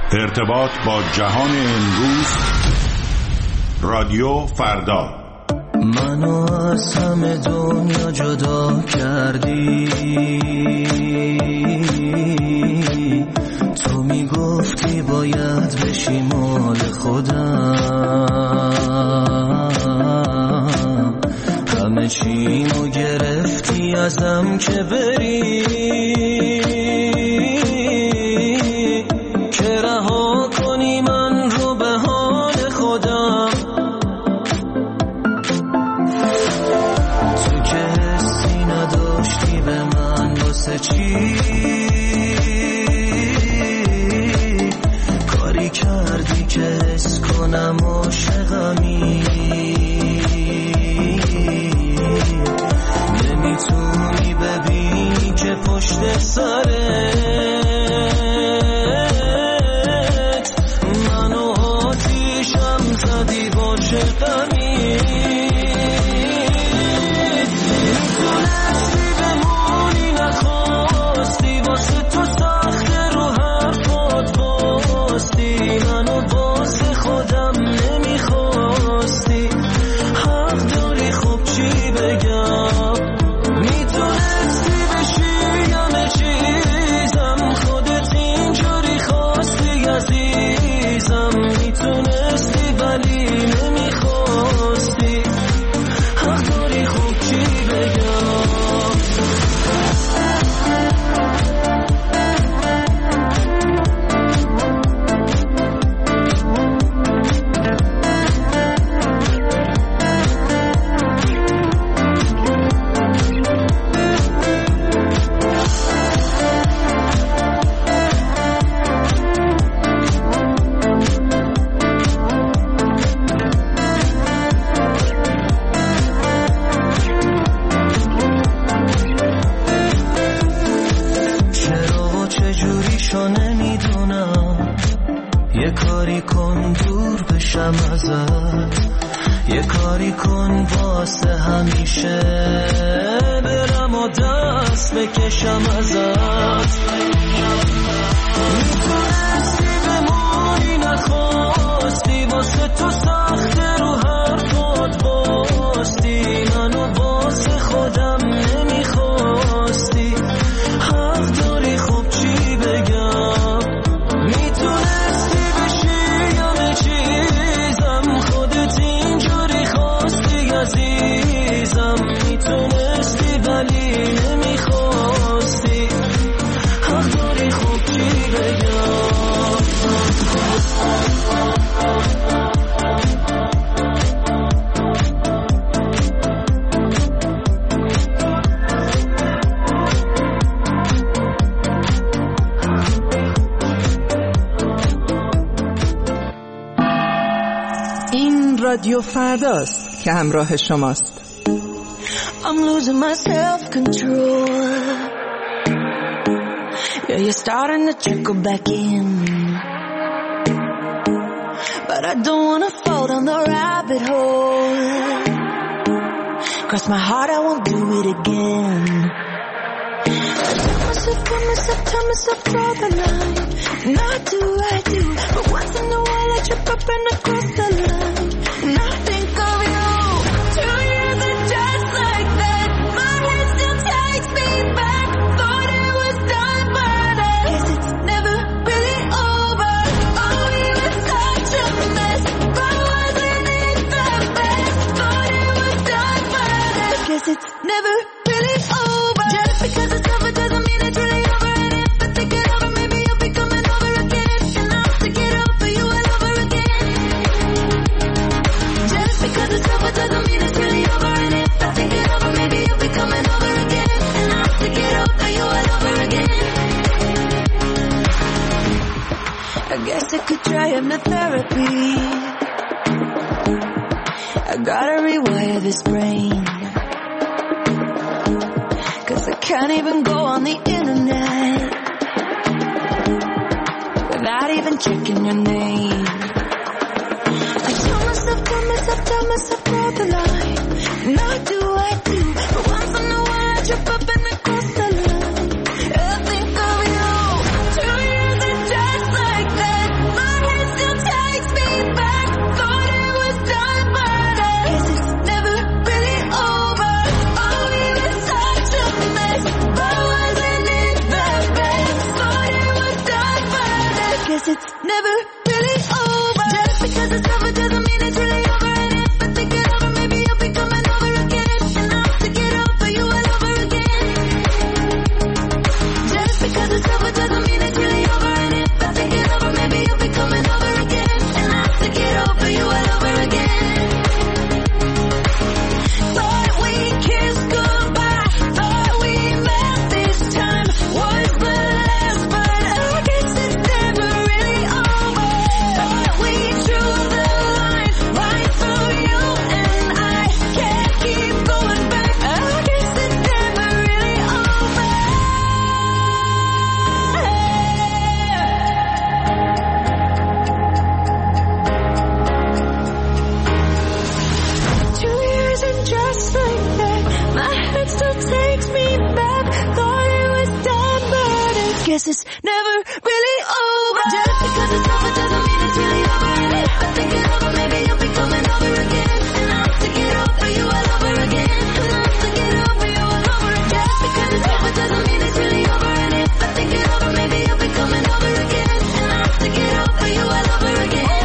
ارتباط با جهان امروز. رادیو فردا. منو از همه دنیا جدا کردی، تو میگفتی باید بشی مال خودم، همه چیمو گرفتی ازم که بری، که رها کنی من رو به حال خودم. تو که حسی نداشتی به من واسه چی، کاری کردی که حس کنم عاشقمی، نمیتونی ببینی که پشت سرت منو آتیشم زدی با چقمی. میتونستی بمونی نخواستی، واسه تو سخته رو حرفات باستی، منو واسه خودم نمیخواستی، حق داری خب چی بگم. میتونستی بشی همه چیزم، خودت اینجوری خواستی عزیزم، میتونستی ولی نمیخواستی، حق داری خب چی بگم. یه کاری کن دور بشم ازت، یه کاری کن واسه همیشه برم و دست بکشم ازت. میتونستی بمونی نخواستی، واسه تو سخته رو حرفات باستی، منو واسه خودم نمیخواستی، حق داری خب چی بگم. میتونستی بشی همه چیزم، خودت اینجوری خواستی عزیزم، میتونستی ولی نمیخواستی، حق داری خب چی بگم. رادیو فرداست که همراه شماست. I'm losing my self-control. Yeah, you're starting to trickle back in, but I don't wanna fall down the rabbit hole. Cross my heart, I won't do it again. Tell myself, draw the line. Not do I do, but once in a while I trip up and I cross the line. And I think of you, 2 years and just like that, my head still takes me back. Thought it was done, but I guess it's never really over. Oh, we were such a mess, but wasn't it the best? Thought it was done, but I guess it's never really over. Just because it's over doesn't mean it's really over. And if I think it over, maybe you'll be coming over again. And I'll stick it over you all over again. Just because it's over doesn't mean it's really over. And if I think it over, maybe you'll be coming over again. And I'll stick it over you all over again. I guess I could try hypnotherapy. I gotta rewire this brain, 'cause I can't even go on the internet without even checking your name. I tell myself, draw the line. Not do I do, but once in a while I trip up and I cross the line. I think of you, 2 years and just like that, never really over. Just because it's over doesn't mean it's really over. And if I think it over, maybe you'll be coming over again. And I'll have to get over you all over again. Just because it's over doesn't mean it's really over. And if I think it over, maybe you'll be coming over again. And I'll have to get over you all over again. Thought we kissed goodbye, thought we met this time was the last, but I guess it's never really over. Thought we drew the line right through you and I can't keep going back. I guess it's never really over. 2 years and just like that, my head still takes me back. Thought it was done, but I guess it's never really over. Just because it's over doesn't mean it's really over. And if I think it over, maybe you'll be coming over again. And I'll have to get over you all over again. And I'll have to get over you all over again. Just because it's over doesn't mean it's really over. And if I think it over, maybe you'll be coming over again. And I'll have to get over you all over again.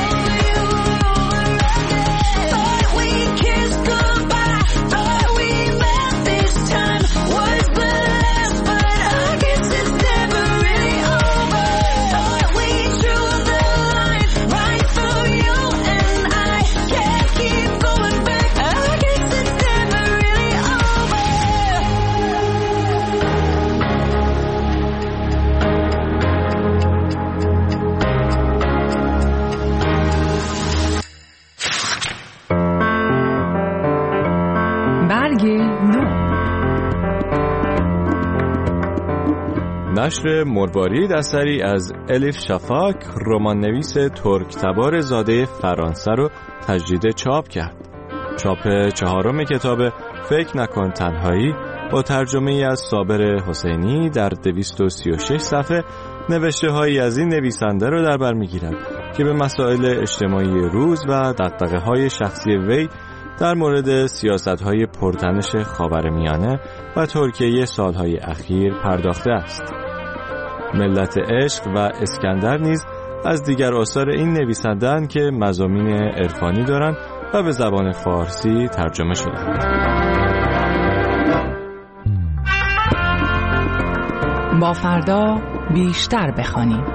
Thought we kissed goodbye, thought we met this time was the last, but I guess it's never really over. Thought we drew the line right through you and I can't keep going back. I guess it's never really over. برگ نو. نشر مروارید اثری از الیف شفاک، رمان نویس ترک تبار زاده فرانسه رو تجدید چاپ کرد. چاپ 4 کتاب فکر نکن تنهایی با ترجمه از صابر حسینی در 236 صفحه نوشته هایی از این نویسنده رو در بر می‌گیرد که به مسائل اجتماعی روز و دغدغه های شخصی وی در مورد سیاست‌های پرتنش خاورمیانه و ترکیه سالهای اخیر پرداخته است. ملت عشق و اسکندر نیز از دیگر آثار این نویسنده‌اند که مضامین عرفانی دارند و به زبان فارسی ترجمه شدند. با فردا بیشتر بخوانیم.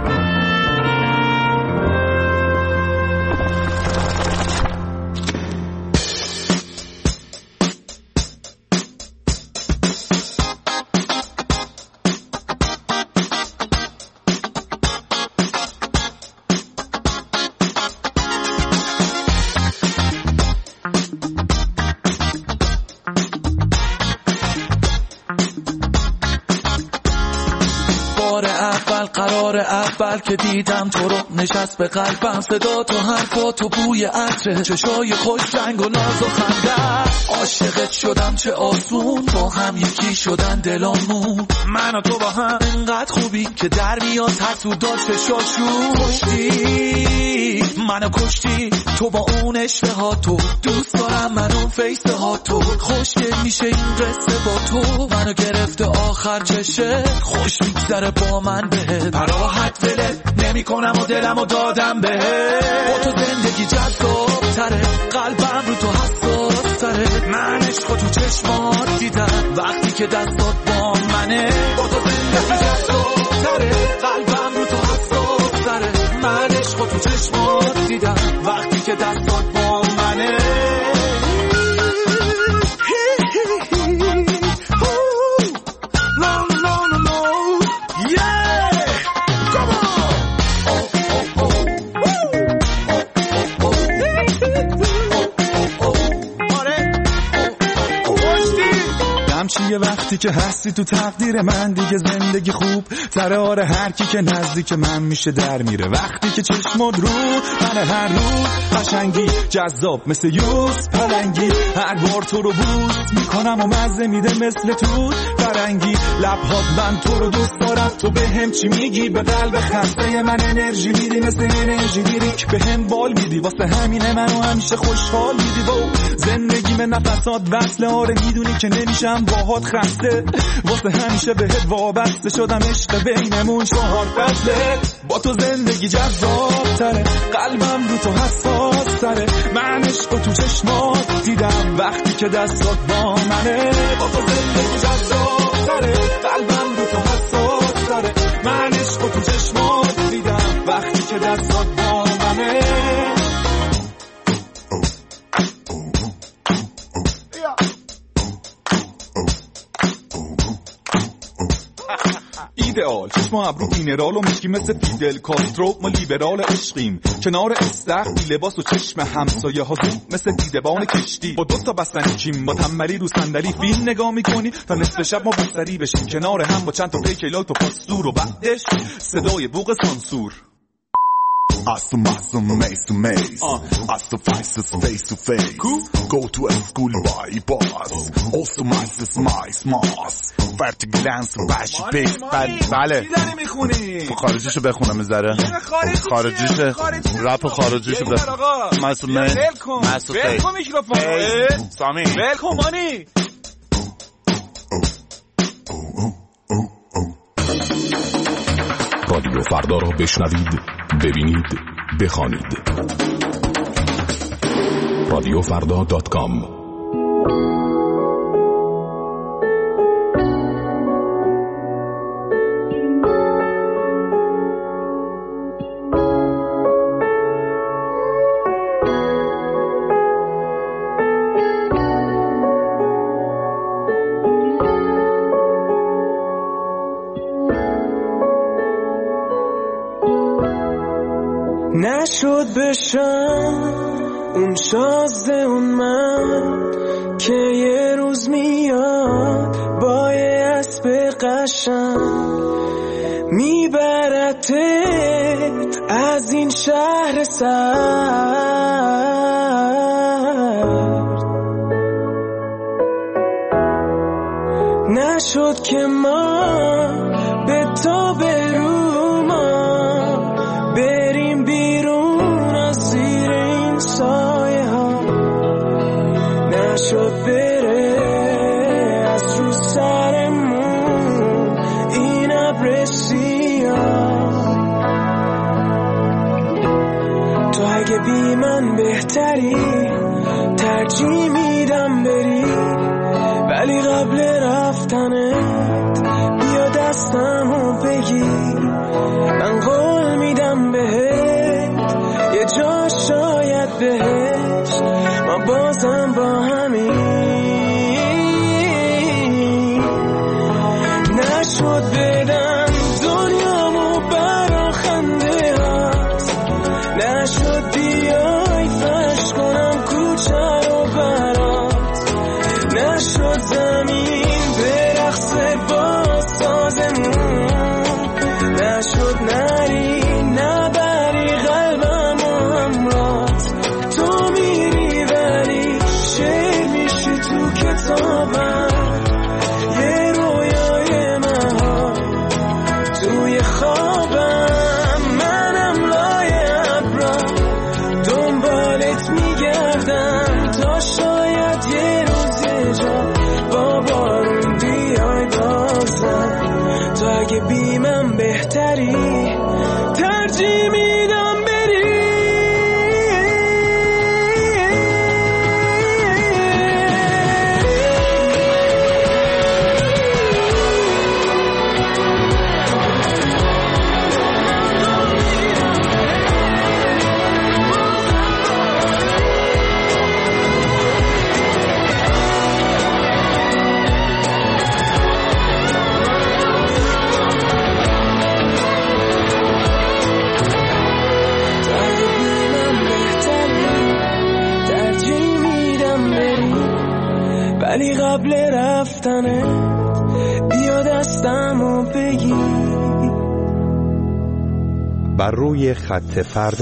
قرار اول که دیدم تو رو نشست به قلبم صدا تو حرفا تو بوی عطر چشای خوش رنگ و ناز و خنده عاشقت شدم چه آسون با هم یکی شدن دلامون من و تو با هم انقدر خوبی که در میاد حسودات چشاشون کشتی منو کشتی تو با اون اشته ها تو دوست دارم من اون فیسته ها تو خوشگل میشه این قصه با تو منو گرفته آخر چشه خوش میگذره با من بهت راحت ولت نمی کنم و دلمو دادم بهت با تو زندگی جذاب تره قلبم رو تو حساس تره من عشقو تو چشمات دیدم وقتی که دستات با منه با تو زندگی جذاب تره قلبم رو تو حساس تره من عشقو تو چشمات دیدم وقتی که دستات با منه یه وقتی که هستی تو تقدیر من دیگه زندگی خوب تره آره هر کی که نزدیک من میشه در میره وقتی که چشمات رو من هر روز قشنگی جذاب مثل یوز پلنگی هر بار تو رو بوس میکنم و مزه میده مثل توت فرنگی لبهات من تو رو دوست دارم تو به هم چی میگی به قلب خسته من انرژی میدی مثل انرژی دیریک به هم بال میدی واسه همینه منو همیشه خوشحال میدی و زندگی من نفسات وصله آره میدونی که نمیشم باهات خسته فصله واسه همیشه بهت وابسته شدم عشق بینمون 4 فصله با تو زندگی جذاب تره قلبم رو تو حساس تره من عشق تو چشمات دیدم وقتی که دستات با منه با تو زندگی جذاب تره قلبم رو تو حساس تره من عشق تو چشمات دیدم وقتی که دستات با منه ایدئال چشم و ابرو مینرال و مشکی مثل فیدل کاسترو ما لیبرال عشقیم کنار استخری لباس و چشم همسایه ها زوم مثل دیدبان کشتی با 2 تا بستنی کیم با تنبلی رو صندلی فیلم نگاه میکنی تا نصف شب ما بستری بشیم کنار هم با چند تا پیکلات و پاستور و بعدش صدای بوق سانسور As to muscle, mace to mace. As to faces face to face. Go to a school by bus. Also mice mass. Verti glance bash base. بله. چی داری میخونی؟ خارجیشو بخونم میذاره. خارجیشه. رپ خارجیشو بخونم. مسعود من. ولکن میکروفون. سامی. ولکن مانی. رادیو فردا را بشنوید، ببینید، بخوانید. radiofrda.com نشد بشم اون شازده اون من که یه روز میاد با یه اسب قشنگ میبرتت از این شهر سرد. نشد که ما به تو بریم بیرون از زیر این سایه ها. نشد بره از رو سرمون این ابر سیاه. تو اگه بی من بهتری ترجیح میدم بری، ولی قبل رفتنت بیا دستمو بگیر. من قول میدم بهت یه جا شاید بهشت ما بازم با همین. نشد بدم دنیامو برا خنده هست، نشد بیای فرش کنم کوچه رو برات، نشد زمین برقصه با سازمون، نشد نری نبری قلبم و همرات. تو میری ولی شعر میشی تو کتابم، یه رویای من توی خوابم. منم لای ابرا دنبالت میگردم تا شاید یه روز یه جا با بارون بیای بازم. تو اگه بی من بهتری ترجیح میدم بری. ولی قبل رفتنت بیا دستمو بگیر. بر روی خط فردا.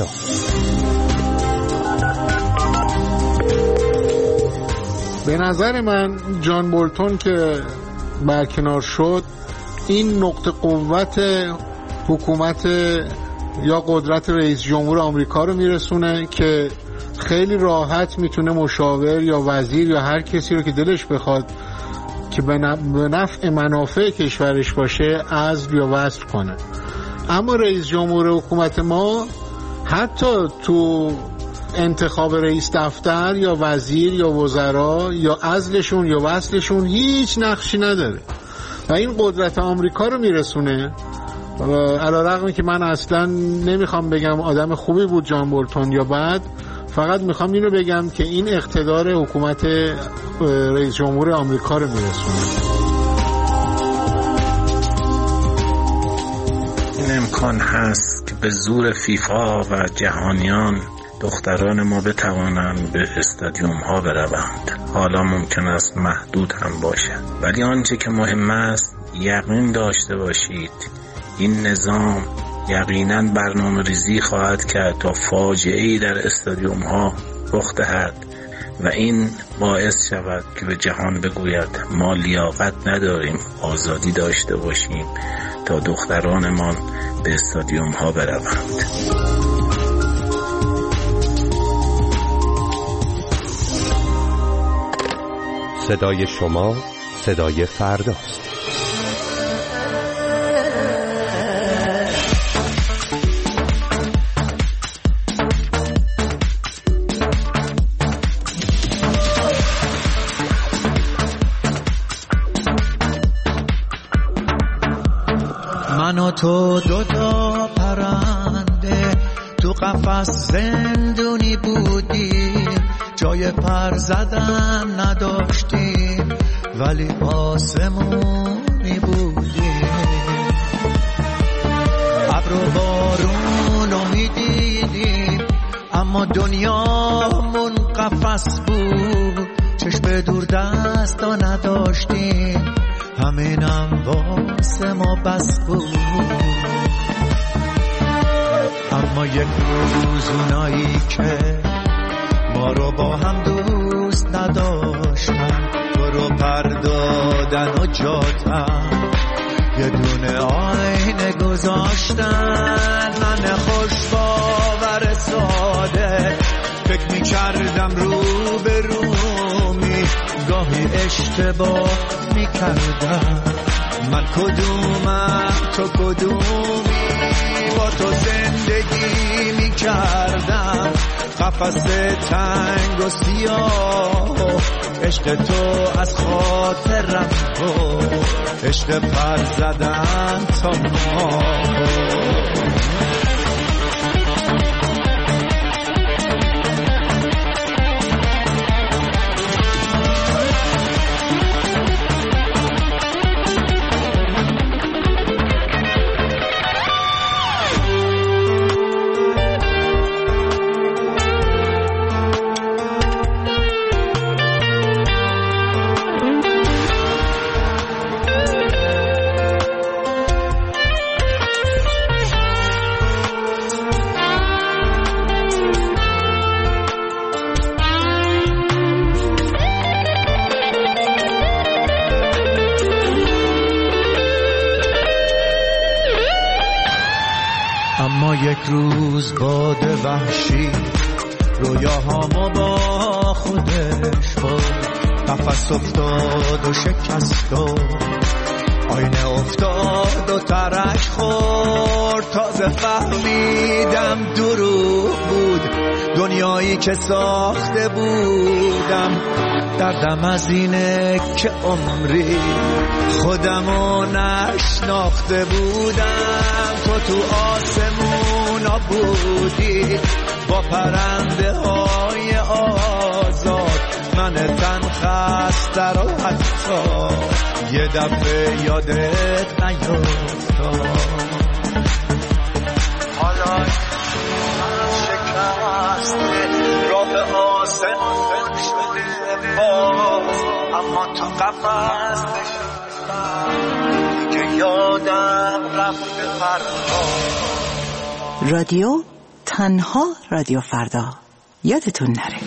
به نظر من جان بولتون که برکنار شد این نقطه قوت حکومت یا قدرت رئیس جمهور آمریکا رو میرسونه که خیلی راحت میتونه مشاور یا وزیر یا هر کسی رو که دلش بخواد که به نفع منافع کشورش باشه عزل یا وصل کنه. اما رئیس جمهور حکومت ما حتی تو انتخاب رئیس دفتر یا وزیر یا وزرا یا عزلشون یا وصلشون هیچ نقشی نداره و این قدرت آمریکا رو میرسونه. علیرغم که من اصلا نمیخوام بگم آدم خوبی بود جان بولتون یا بد، فقط میخوام اینو بگم که این اقتدار حکومت رئیس جمهور آمریکا رو میرسونه. این امکان هست که به زور فیفا و جهانیان دختران ما بتوانند به استادیوم ها بروند. حالا ممکن است محدود هم باشد، ولی آنچه که مهم است یقین داشته باشید این نظام یقینا برنامه ریزی خواهد کرد تا فاجعه‌ای در استادیوم ها رخ دهد و این باعث شود که به جهان بگوید ما لیاقت نداریم آزادی داشته باشیم تا دخترانمان به استادیوم ها بروند. صدای شما صدای فرداست. من و تو دوتا پرنده تو قفس زندونی بودیم، جای پر زدن نداشتیم ولی آسمونی بودیم. ابر و بارون رو میدیدیم اما دنیامون قفس بود، چشم دور دستا نداشتیم همینم واسه ما بس بود. اما یک روز اونایی که ما رو با هم دوست نداشتن تو رو پردادن و جاتن یه دونه آینه گذاشتن. من خوش باور ساده فکر میکردم رو به رومی، گاهی اشتباه میکردم من کدومم تو کدومی، با تو زندگی میکردم قفس تنگ و سیاه، عشق تو از خاطرم بود، عشق پر زدن تا ما. اما یک روز باد وحشی رویاهامو با خودش برد، قفس افتاد و شکست و آینه افتاد و ترک خورد. تازه فهمیدم دروغ بود دنیایی که ساخته بودم، دردم از اینه که عمری خودمو نشناخته بودم. تو آسمونا بودی با پرنده های آزاد، من تن خسته رو حتی یه دفعه یادت نیفتاد. حالا شکسته راه آسمون شده باز، اما تو قفس نشستم که یادم رفته فردا. رادیو تنها رادیو فردا، یادتون نره.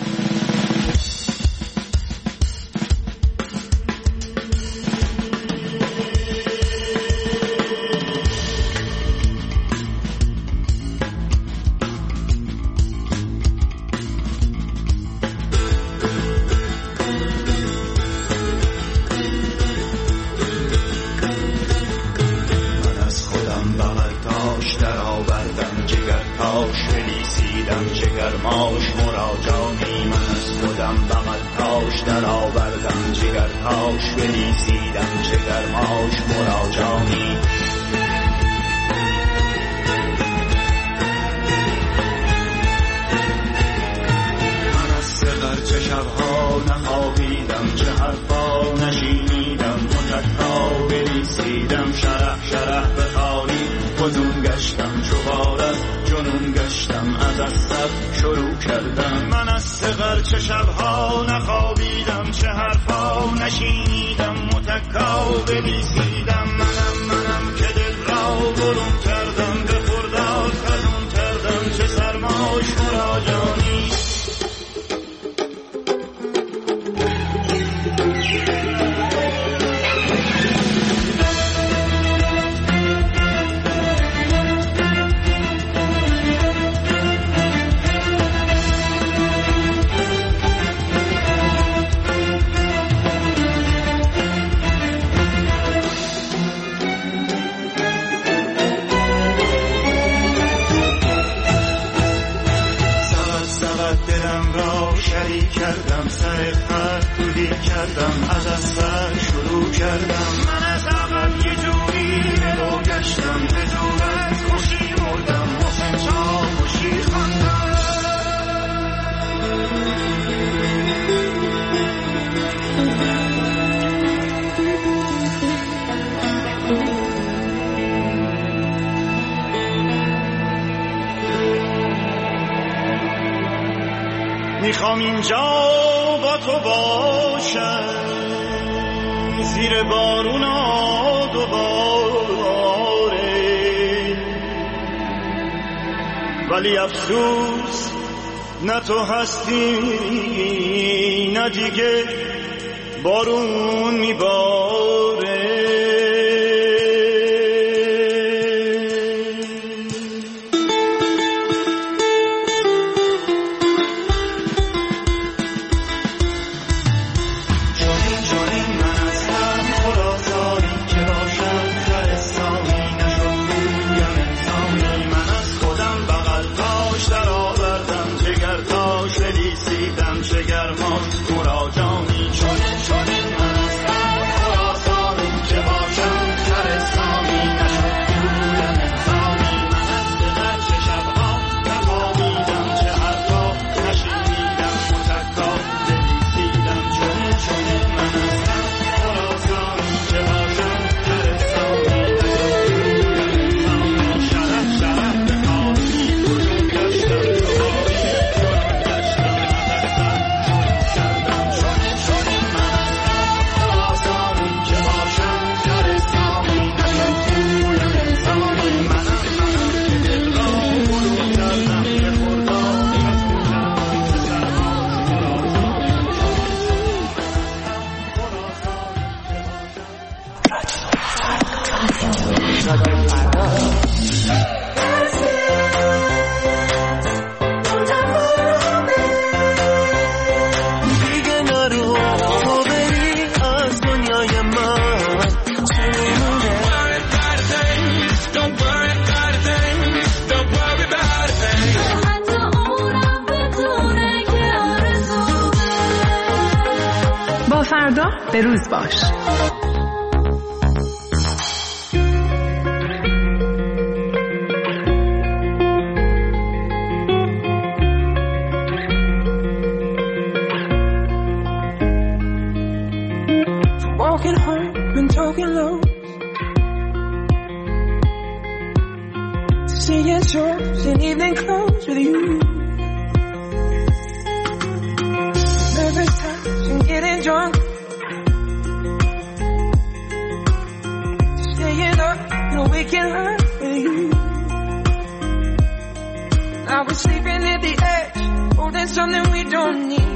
آوردم جگر تاش بلیسیدم جگر ماش مراجانی من از خودم بغل تاش در آوردم جگر تاش بلیسیدم جگر ماش مراجانی من از سقر چه شبها نخوابیدم چه حرفا نشینیدم متکا بلیسیدم شرح شرح بخوانی فزون گشتم چوبارت جنون گشتم از سر شروع کردم من از سقر چه شبها نخوابیدم چه حرفا نشینیدم متکا بلیسیدم منم که دل را برون کردم به خرداد خزون کردم چه سرماش مراجانی کردم سر خط دولی کردم از سر شروع کردم من از عقب یه جوری رو گشتم به زورت خوشی مردم حسین شاه خوشی خواندم میخوام اینجا با تو باشم زیر بارونا دوباره ولی افسوس نه تو هستی نه دیگه بارون میباره فردا به روز باش. Walking home and talking low, seeing shows in evening clothes with you. Nervous times and getting drunk, staying up and waking up with you. Now we're sleeping at the edge, holding something we don't need.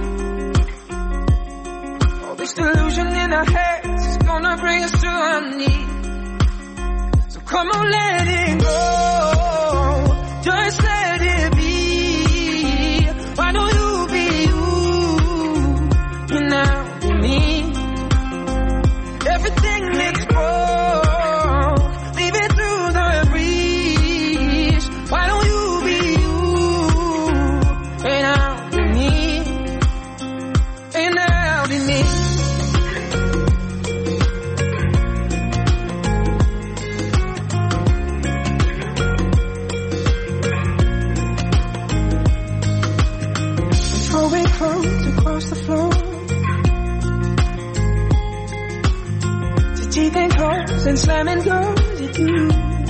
All this delusion in our heads is gonna bring us to our knees. So come on, let it go, just let it be. Why don't you be you? You're now with me. Everything that's wrong, leave it through the breeze. everything close and slamming doors at you.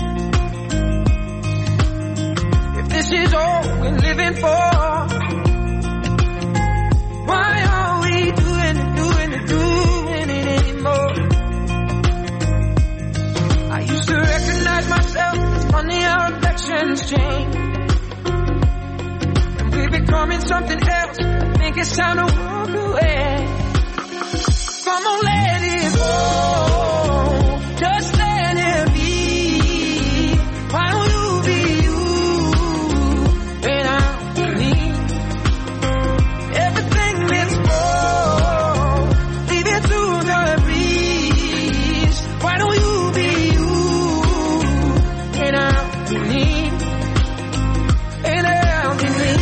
If this is all we're living for, why are we doing it anymore? I used to recognize myself. It's funny how affections change, and we're becoming something else. I think it's time to walk away. Come on, let it go. Just let it be. Why don't you be you? And I'm me. Everything let's go. Leave it to the breeze. Why don't you be you? And I'm me. And I'm me.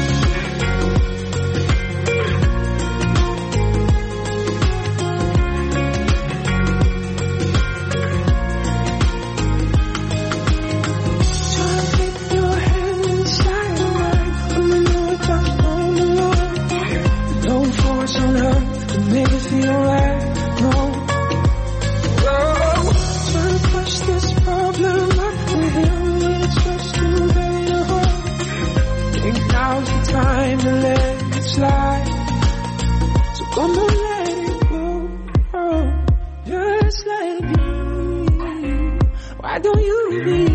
Time to let it slide. So come on, let it go. Oh, just let it be. Why don't you be